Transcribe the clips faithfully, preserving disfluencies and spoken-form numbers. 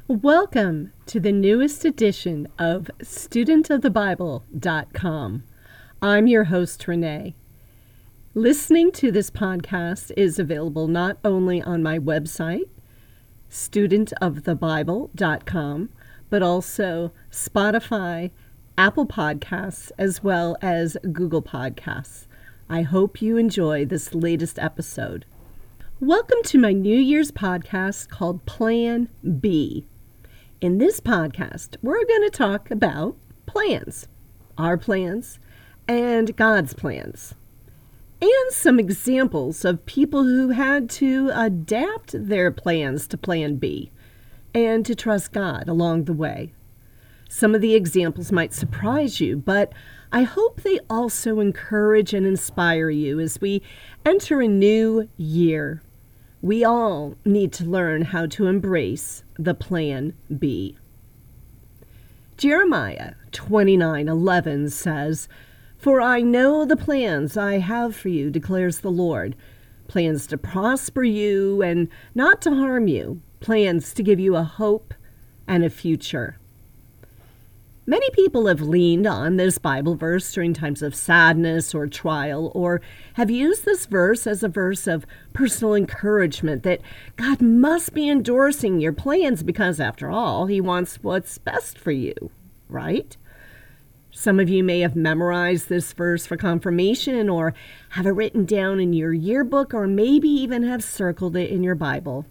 Welcome to the newest edition of student of the bible dot com. I'm your host, Renee. Listening to this podcast is available not only on my website, student of the bible dot com, but also Spotify, Apple Podcasts, as well as Google Podcasts. I hope you enjoy this latest episode. Welcome to my New Year's podcast called Plan B. In this podcast, we're going to talk about plans, our plans, and God's plans, and some examples of people who had to adapt their plans to Plan B and to trust God along the way. Some of the examples might surprise you, but I hope they also encourage and inspire you as we enter a new year. We all need to learn how to embrace the Plan B. Jeremiah twenty-nine eleven says, "For I know the plans I have for you, declares the Lord, plans to prosper you and not to harm you, plans to give you a hope and a future." Many people have leaned on this Bible verse during times of sadness or trial, or have used this verse as a verse of personal encouragement that God must be endorsing your plans because, after all, He wants what's best for you, right? Some of you may have memorized this verse for confirmation or have it written down in your yearbook or maybe even have circled it in your Bible.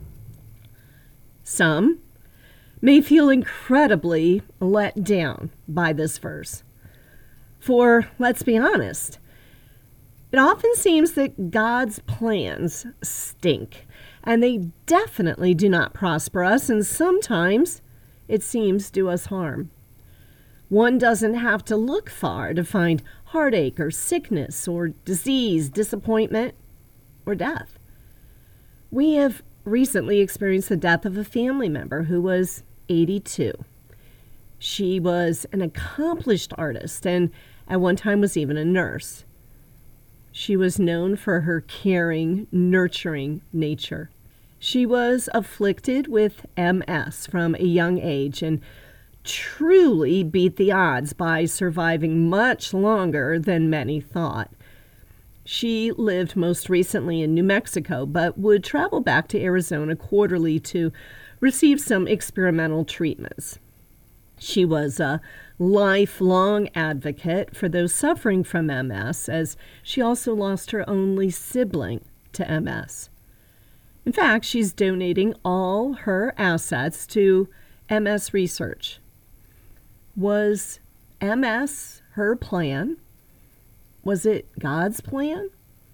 Some may feel incredibly let down by this verse. For, let's be honest, it often seems that God's plans stink, and they definitely do not prosper us, and sometimes, it seems, do us harm. One doesn't have to look far to find heartache or sickness or disease, disappointment, or death. We have recently experienced the death of a family member who was eighty-two. She was an accomplished artist and at one time was even a nurse. She was known for her caring, nurturing nature. She was afflicted with M S from a young age and truly beat the odds by surviving much longer than many thought. She lived most recently in New Mexico, but would travel back to Arizona quarterly to receive some experimental treatments. She was a lifelong advocate for those suffering from M S, as she also lost her only sibling to M S. In fact, she's donating all her assets to M S research. Was M S her plan? Was it God's plan?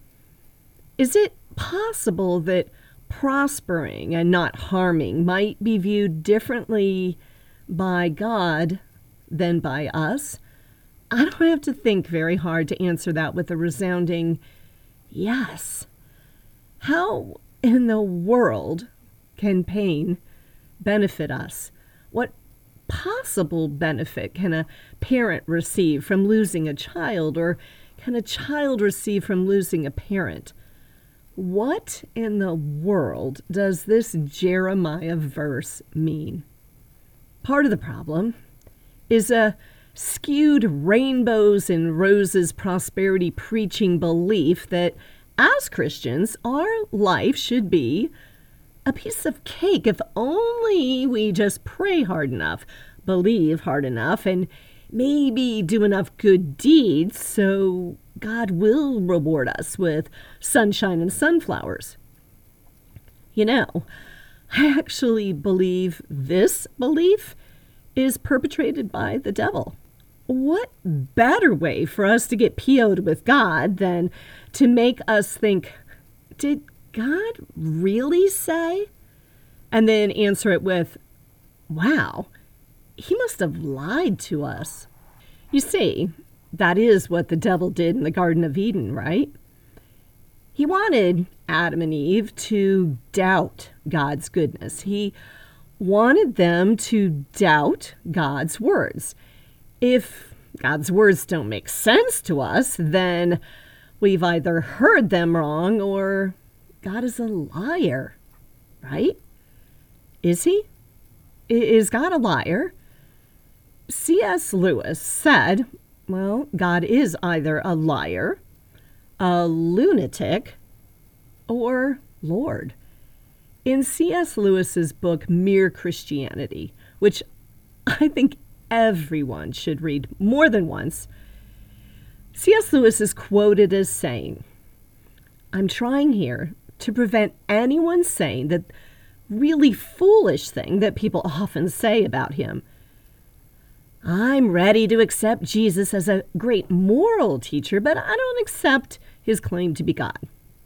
Is it possible that prospering and not harming might be viewed differently by God than by us? I don't have to think very hard to answer that with a resounding yes. How in the world can pain benefit us? What possible benefit can a parent receive from losing a child, or can a child receive from losing a parent? What in the world does this Jeremiah verse mean? Part of the problem is a skewed rainbows and roses prosperity preaching belief that as Christians, our life should be a piece of cake if only we just pray hard enough, believe hard enough, and maybe do enough good deeds so God will reward us with sunshine and sunflowers. You know, I actually believe this belief is perpetrated by the devil. What better way for us to get P O'd with God than to make us think, did God really say? And then answer it with, wow, He must have lied to us. You see, that is what the devil did in the Garden of Eden, right? He wanted Adam and Eve to doubt God's goodness. He wanted them to doubt God's words. If God's words don't make sense to us, then we've either heard them wrong or God is a liar, right? Is He? Is God a liar? C S. Lewis said, well, God is either a liar, a lunatic, or Lord. In C S. Lewis's book, Mere Christianity, which I think everyone should read more than once, C S. Lewis is quoted as saying, I'm trying here to prevent anyone saying that really foolish thing that people often say about him. I'm ready to accept Jesus as a great moral teacher, but I don't accept his claim to be God.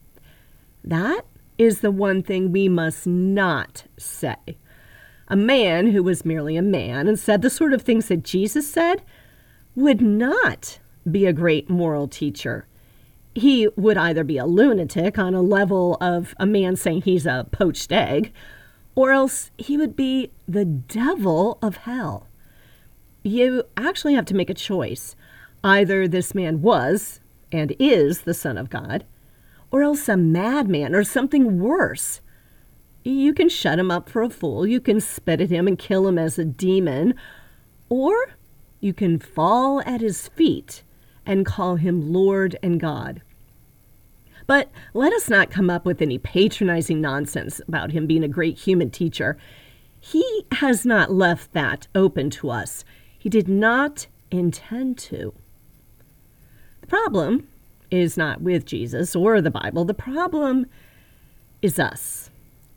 That is the one thing we must not say. A man who was merely a man and said the sort of things that Jesus said would not be a great moral teacher. He would either be a lunatic on a level of a man saying he's a poached egg, or else he would be the devil of hell. You actually have to make a choice. Either this man was and is the Son of God, or else a madman or something worse. You can shut him up for a fool, you can spit at him and kill him as a demon, or you can fall at his feet and call him Lord and God. But let us not come up with any patronizing nonsense about him being a great human teacher. He has not left that open to us. He did not intend to. The problem is not with Jesus or the Bible. The problem is us.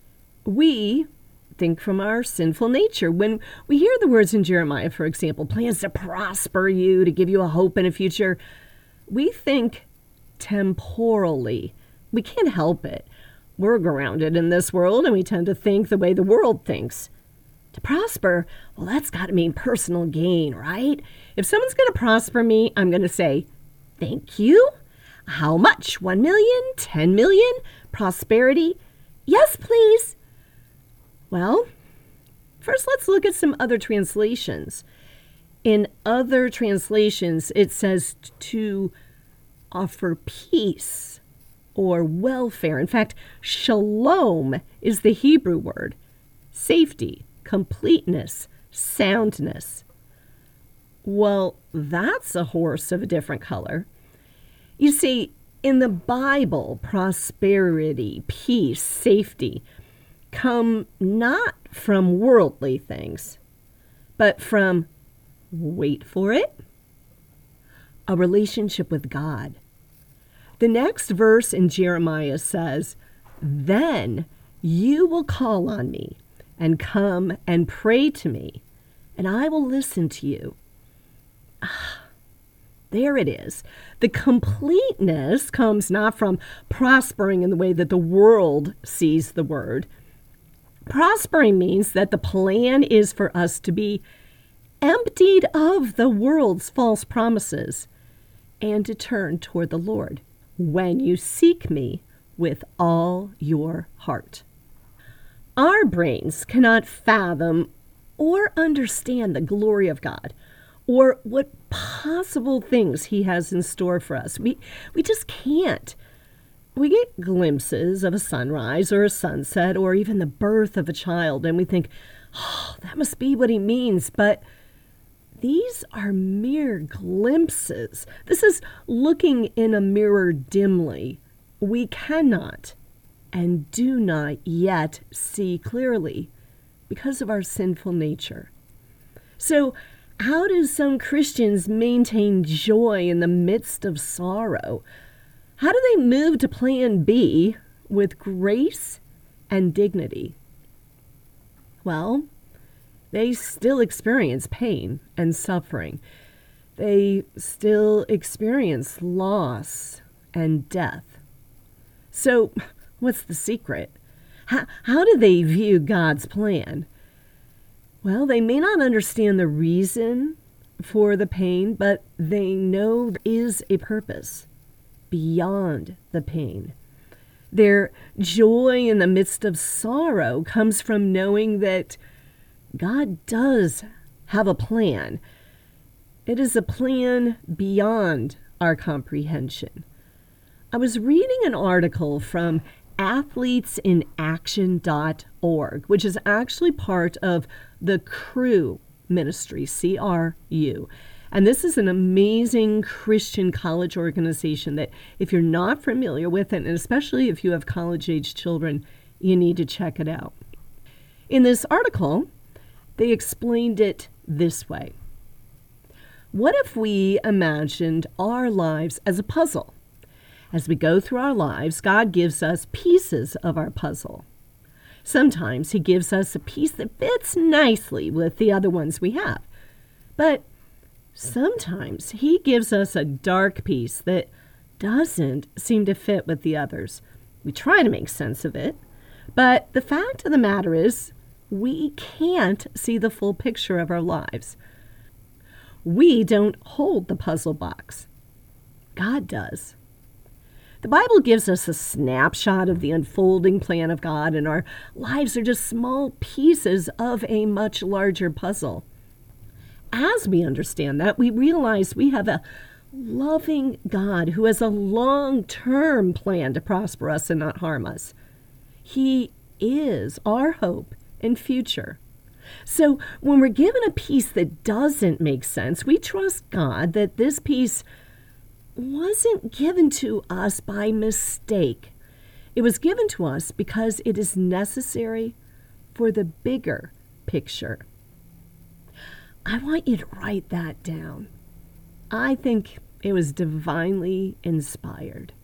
We think from our sinful nature. When we hear the words in Jeremiah, for example, plans to prosper you, to give you a hope and a future, we think temporally. We can't help it. We're grounded in this world, and we tend to think the way the world thinks. To prosper, well, that's got to mean personal gain, right? If someone's going to prosper me, I'm going to say, thank you. How much? One million? Ten million? Prosperity? Yes, please. Well, first let's look at some other translations. In other translations, it says to offer peace or welfare. In fact, shalom is the Hebrew word. Safety, completeness, soundness. Well, that's a horse of a different color. You see, in the Bible, prosperity, peace, safety come not from worldly things, but from, wait for it, a relationship with God. The next verse in Jeremiah says, then you will call on me and come and pray to me, and I will listen to you. Ah, there it is. The completeness comes not from prospering in the way that the world sees the word. Prospering means that the plan is for us to be emptied of the world's false promises and to turn toward the Lord when you seek me with all your heart. Our brains cannot fathom or understand the glory of God or what possible things he has in store for us. We, we just can't. We get glimpses of a sunrise or a sunset or even the birth of a child, and we think, oh, that must be what he means. But these are mere glimpses. This is looking in a mirror dimly. We cannot and do not yet see clearly because of our sinful nature. So how do some Christians maintain joy in the midst of sorrow? How do they move to plan B with grace and dignity? Well, they still experience pain and suffering. They still experience loss and death. So, what's the secret? How, how do they view God's plan? Well, they may not understand the reason for the pain, but they know there is a purpose beyond the pain. Their joy in the midst of sorrow comes from knowing that God does have a plan. It is a plan beyond our comprehension. I was reading an article from athletes in action dot org, which is actually part of the Cru Ministry, C R U. And this is an amazing Christian college organization that if you're not familiar with it, and especially if you have college-age children, you need to check it out. In this article, they explained it this way. What if we imagined our lives as a puzzle? As we go through our lives, God gives us pieces of our puzzle. Sometimes he gives us a piece that fits nicely with the other ones we have. But sometimes he gives us a dark piece that doesn't seem to fit with the others. We try to make sense of it, but the fact of the matter is we can't see the full picture of our lives. We don't hold the puzzle box. God does. The Bible gives us a snapshot of the unfolding plan of God, and our lives are just small pieces of a much larger puzzle. As we understand that, we realize we have a loving God who has a long-term plan to prosper us and not harm us. He is our hope and future. So when we're given a piece that doesn't make sense, we trust God that this piece wasn't given to us by mistake. It was given to us because it is necessary for the bigger picture. I want you to write that down. I think it was divinely inspired.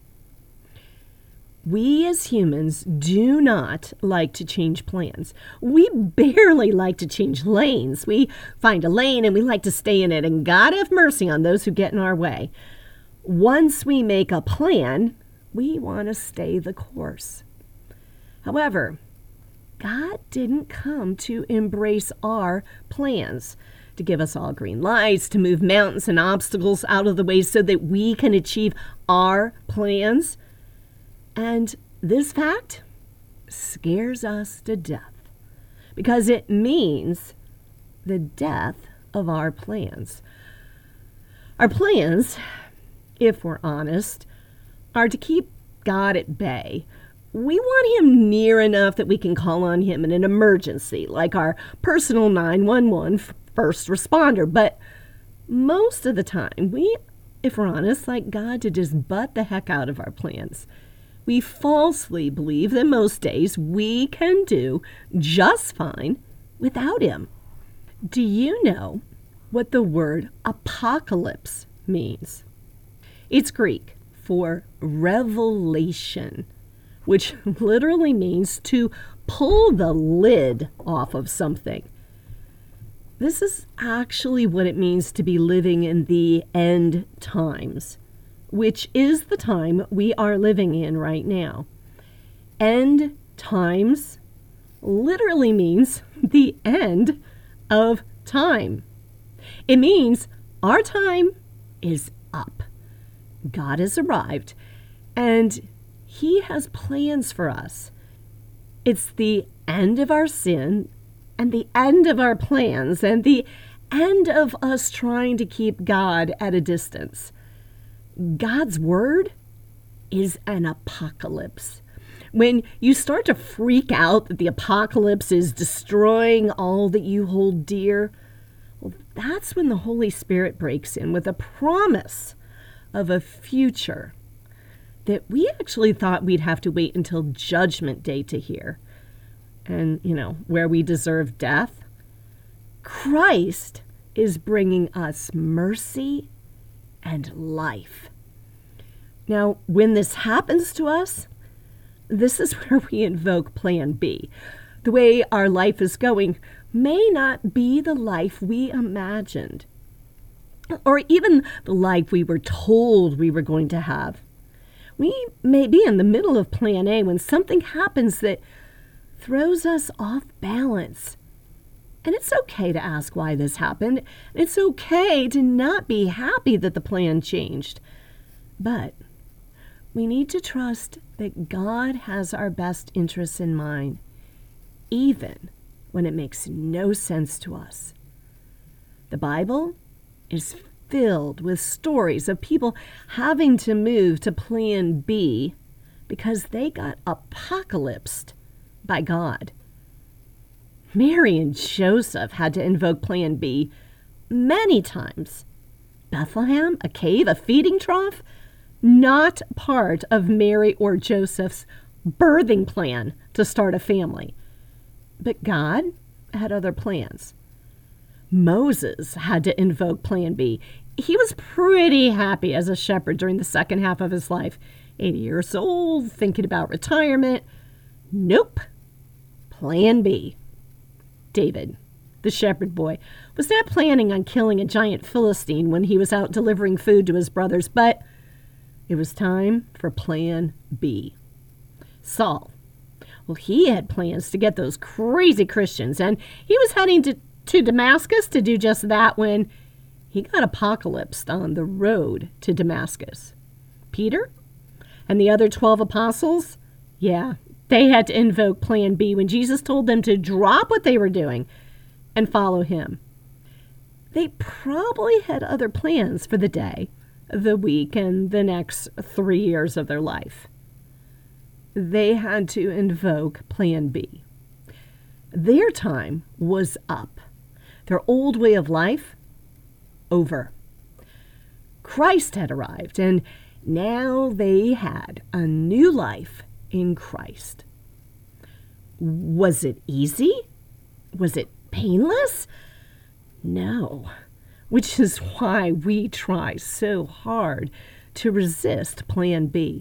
We as humans do not like to change plans. We barely like to change lanes. We find a lane and we like to stay in it, and God have mercy on those who get in our way. Once we make a plan, we want to stay the course. However, God didn't come to embrace our plans, to give us all green lights, to move mountains and obstacles out of the way so that we can achieve our plans. And this fact scares us to death because it means the death of our plans. Our plans, if we're honest, are to keep God at bay. We want him near enough that we can call on him in an emergency, like our personal nine one one first responder. But most of the time, we, if we're honest, like God to just butt the heck out of our plans. We falsely believe that most days we can do just fine without him. Do you know what the word apocalypse means? It's Greek for revelation, which literally means to pull the lid off of something. This is actually what it means to be living in the end times, which is the time we are living in right now. End times literally means the end of time. It means our time is up. God has arrived, and he has plans for us. It's the end of our sin, and the end of our plans, and the end of us trying to keep God at a distance. God's word is an apocalypse. When you start to freak out that the apocalypse is destroying all that you hold dear, well, that's when the Holy Spirit breaks in with a promise of a future that we actually thought we'd have to wait until Judgment Day to hear. And, you know, where we deserve death. Christ is bringing us mercy and life. Now, when this happens to us, this is where we invoke Plan B. The way our life is going may not be the life we imagined, or even the life we were told we were going to have. We may be in the middle of Plan A when something happens that throws us off balance. And it's okay to ask why this happened. It's okay to not be happy that the plan changed. But we need to trust that God has our best interests in mind, even when it makes no sense to us. The Bible is filled with stories of people having to move to Plan B because they got apocalypsed by God. Mary and Joseph had to invoke Plan B many times. Bethlehem, a cave, a feeding trough, not part of Mary or Joseph's birthing plan to start a family. But God had other plans. Moses had to invoke Plan B. He was pretty happy as a shepherd during the second half of his life. eighty years old, thinking about retirement. Nope. Plan B. David, the shepherd boy, was not planning on killing a giant Philistine when he was out delivering food to his brothers, but it was time for Plan B. Saul. Well, he had plans to get those crazy Christians, and he was heading to, to Damascus to do just that when he got apocalypsed on the road to Damascus. Peter and the other twelve apostles, yeah, they had to invoke Plan B when Jesus told them to drop what they were doing and follow him. They probably had other plans for the day, the week, and the next three years of their life. They had to invoke Plan B. Their time was up. Their old way of life, over. Christ had arrived, and now they had a new life in Christ. Was it easy? Was it painless? No, which is why we try so hard to resist Plan B.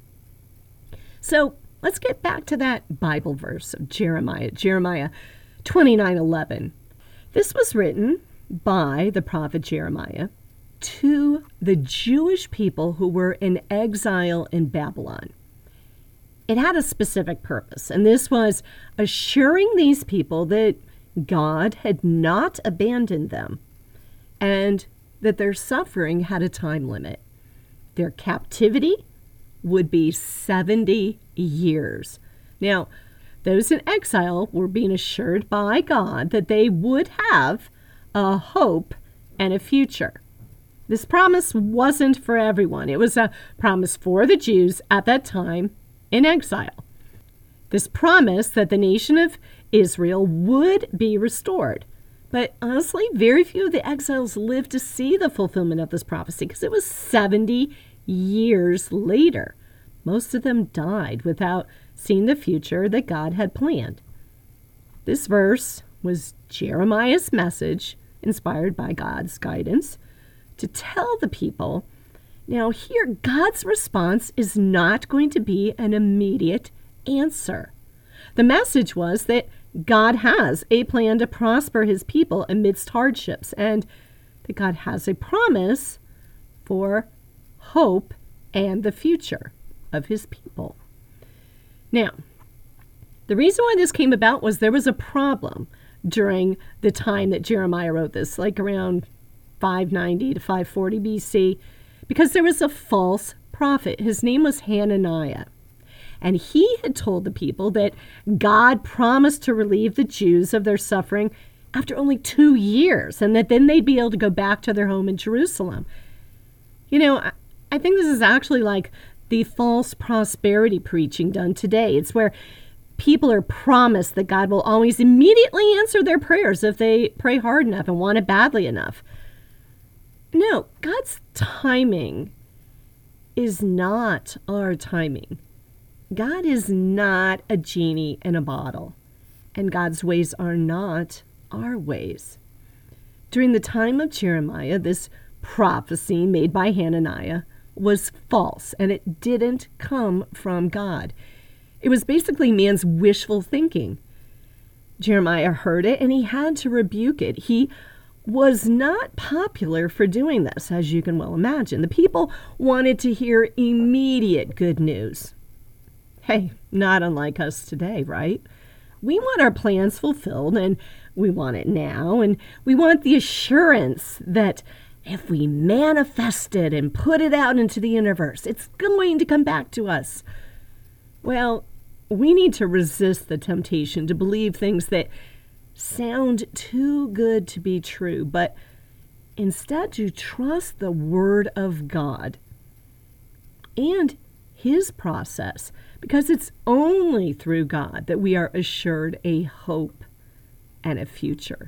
So let's get back to that Bible verse of Jeremiah, Jeremiah twenty-nine eleven. This was written by the prophet Jeremiah to the Jewish people who were in exile in Babylon. It had a specific purpose, and this was assuring these people that God had not abandoned them and that their suffering had a time limit. Their captivity would be seventy years. Now, those in exile were being assured by God that they would have a hope and a future. This promise wasn't for everyone. It was a promise for the Jews at that time in exile. This promise that the nation of Israel would be restored. But honestly, very few of the exiles lived to see the fulfillment of this prophecy because it was seventy years later. Most of them died without seeing the future that God had planned. This verse was Jeremiah's message, inspired by God's guidance, to tell the people, now here, God's response is not going to be an immediate answer. The message was that God has a plan to prosper his people amidst hardships, and that God has a promise for hope and the future of his people. Now, the reason why this came about was there was a problem during the time that Jeremiah wrote this, like around five ninety to five forty B C, because there was a false prophet. His name was Hananiah. And he had told the people that God promised to relieve the Jews of their suffering after only two years, and that then they'd be able to go back to their home in Jerusalem. You know, I, I think this is actually like the false prosperity preaching done today. It's where people are promised that God will always immediately answer their prayers if they pray hard enough and want it badly enough. No, God's timing is not our timing. God is not a genie in a bottle, and God's ways are not our ways. During the time of Jeremiah, this prophecy made by Hananiah was false, and it didn't come from God. It was basically man's wishful thinking. Jeremiah heard it, and he had to rebuke it. He was not popular for doing this, as you can well imagine. The people wanted to hear immediate good news. Hey, not unlike us today, right? We want our plans fulfilled, and we want it now, and we want the assurance that if we manifest it and put it out into the universe, it's going to come back to us. Well, we need to resist the temptation to believe things that sound too good to be true, but instead to trust the Word of God and His process, because it's only through God that we are assured a hope and a future.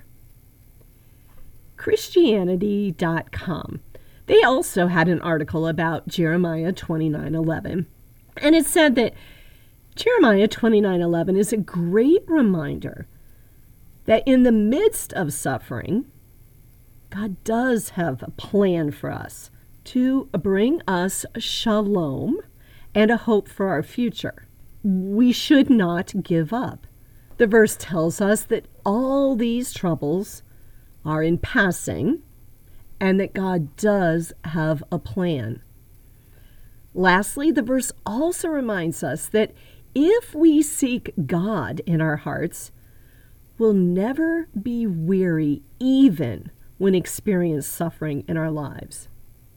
Christianity dot com. They also had an article about Jeremiah twenty-nine eleven, and it said that Jeremiah twenty-nine eleven is a great reminder that in the midst of suffering, God does have a plan for us to bring us shalom and a hope for our future. We should not give up. The verse tells us that all these troubles are in passing and that God does have a plan. Lastly, the verse also reminds us that if we seek God in our hearts, we'll never be weary even when experiencing suffering in our lives.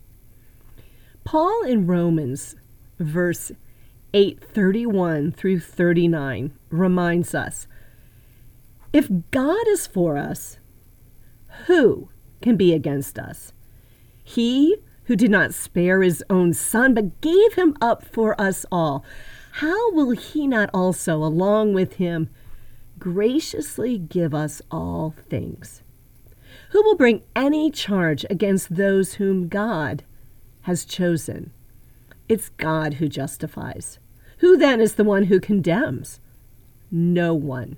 Paul in Romans, verse eight thirty-one through thirty-nine, reminds us, if God is for us, who can be against us? He who did not spare his own son, but gave him up for us all, how will he not also, along with him, graciously give us all things? Who will bring any charge against those whom God has chosen? It's God who justifies. Who then is the one who condemns? No one.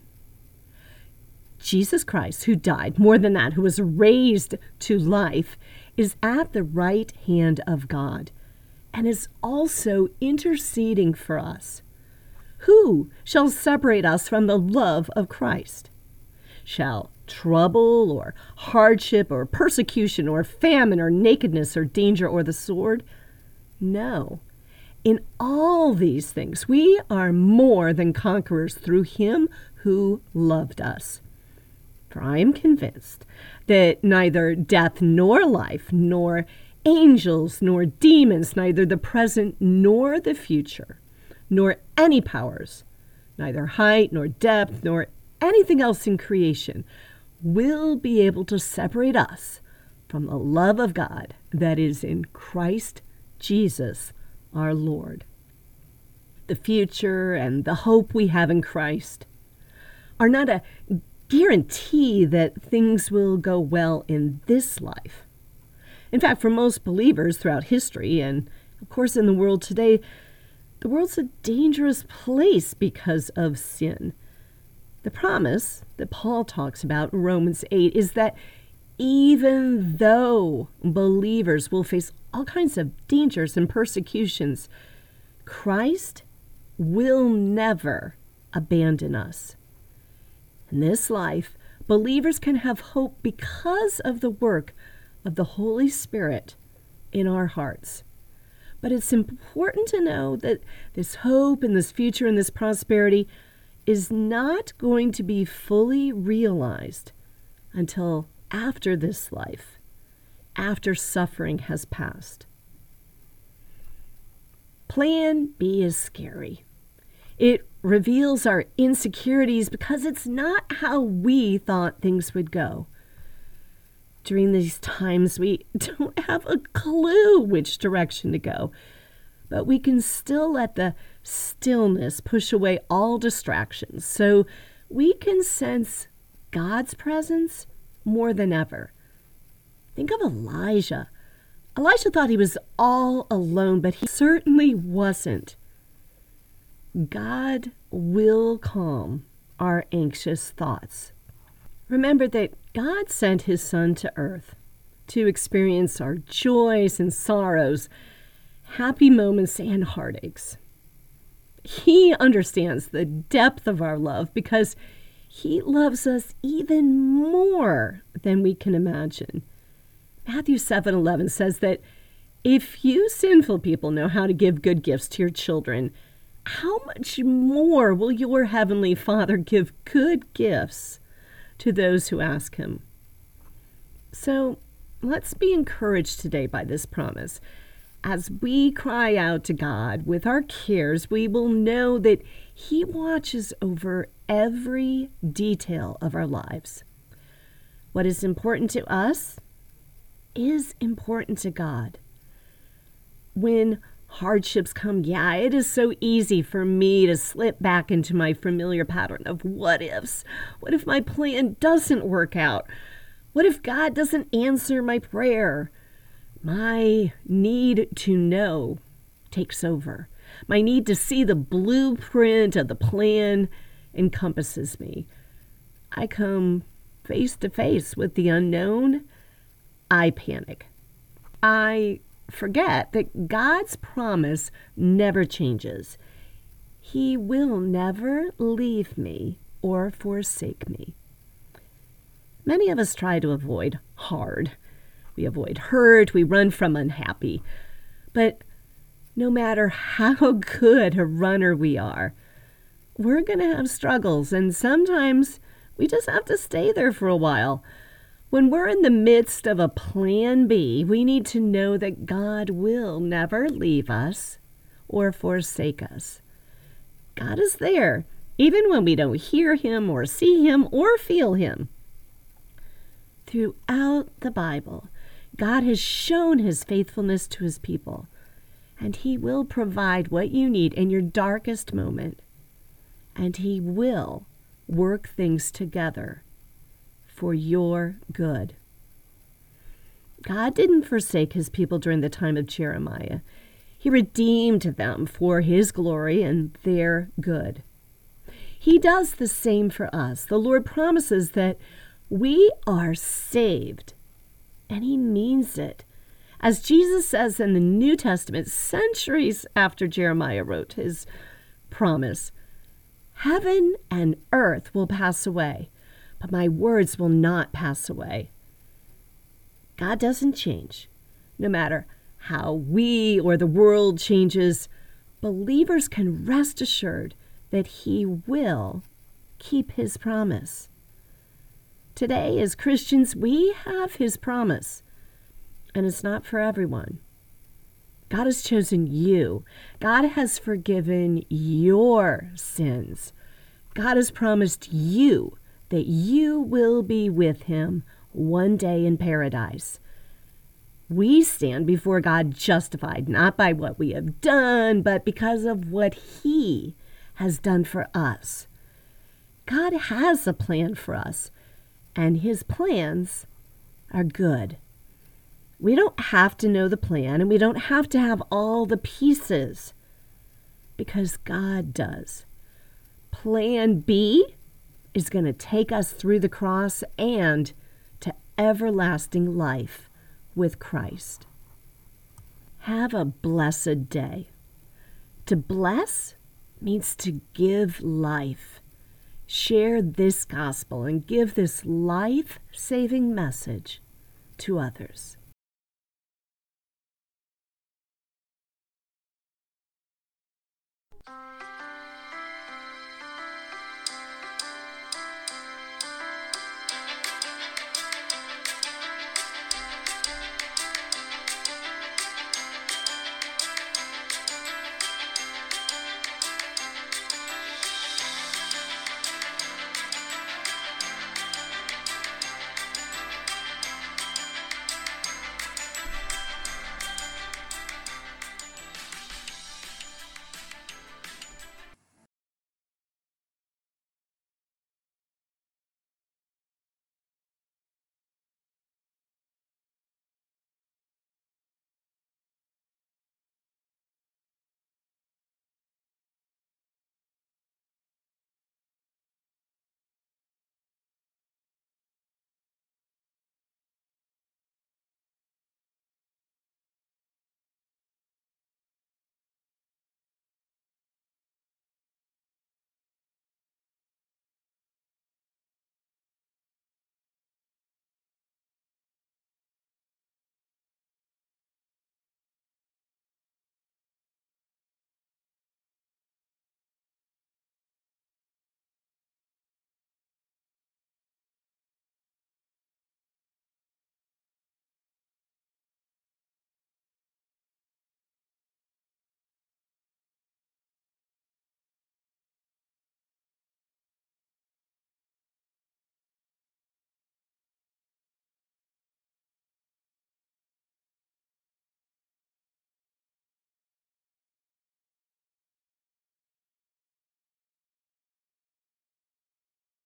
Jesus Christ, who died, more than that, who was raised to life, is at the right hand of God and is also interceding for us. Who shall separate us from the love of Christ? Shall trouble or hardship or persecution or famine or nakedness or danger or the sword? No. In all these things, we are more than conquerors through him who loved us. For I am convinced that neither death nor life, nor angels nor demons, neither the present nor the future, nor any powers, neither height nor depth, nor anything else in creation, will be able to separate us from the love of God that is in Christ Jesus our Lord. The future and the hope we have in Christ are not a guarantee that things will go well in this life. In fact, for most believers throughout history, and of course in the world today, the world's a dangerous place because of sin. The promise that Paul talks about in Romans eight is that even though believers will face all kinds of dangers and persecutions, Christ will never abandon us. In this life, believers can have hope because of the work of the Holy Spirit in our hearts. But it's important to know that this hope and this future and this prosperity is not going to be fully realized until after this life, after suffering has passed. Plan B is scary. It reveals our insecurities because it's not how we thought things would go. During these times, we don't have a clue which direction to go, but we can still let the stillness push away all distractions so we can sense God's presence more than ever. Think of Elijah. Elijah thought he was all alone, but he certainly wasn't. God will calm our anxious thoughts. Remember that God sent his Son to earth to experience our joys and sorrows, happy moments and heartaches. He understands the depth of our love because he loves us even more than we can imagine. Matthew seven eleven says that if you sinful people know how to give good gifts to your children, how much more will your heavenly Father give good gifts to those who ask him? So let's be encouraged today by this promise. As we cry out to God with our cares, we will know that he watches over every detail of our lives. What is important to us is important to God. When hardships come, yeah, it is so easy for me to slip back into my familiar pattern of what ifs. What if my plan doesn't work out? What if God doesn't answer my prayer? My need to know takes over. My need to see the blueprint of the plan encompasses me. I come face to face with the unknown. I panic. I forget that God's promise never changes. He will never leave me or forsake me. Many of us try to avoid hard. We avoid hurt. We run from unhappy. But no matter how good a runner we are, we're going to have struggles, and sometimes we just have to stay there for a while. When we're in the midst of a plan B, we need to know that God will never leave us or forsake us. God is there, even when we don't hear him or see him or feel him. Throughout the Bible, God has shown his faithfulness to his people, and he will provide what you need in your darkest moment, and he will work things together for your good. God didn't forsake his people during the time of Jeremiah. He redeemed them for his glory and their good. He does the same for us. The Lord promises that we are saved, and he means it. As Jesus says in the New Testament, centuries after Jeremiah wrote his promise, heaven and earth will pass away, but my words will not pass away. God doesn't change. No matter how we or the world changes, believers can rest assured that he will keep his promise. Today, as Christians, we have his promise, and it's not for everyone. God has chosen you. God has forgiven your sins. God has promised you that you will be with him one day in paradise. We stand before God justified, not by what we have done, but because of what he has done for us. God has a plan for us, and his plans are good. We don't have to know the plan, and we don't have to have all the pieces, because God does. Plan B is going to take us through the cross and to everlasting life with Christ. Have a blessed day. To bless means to give life. Share this gospel and give this life-saving message to others.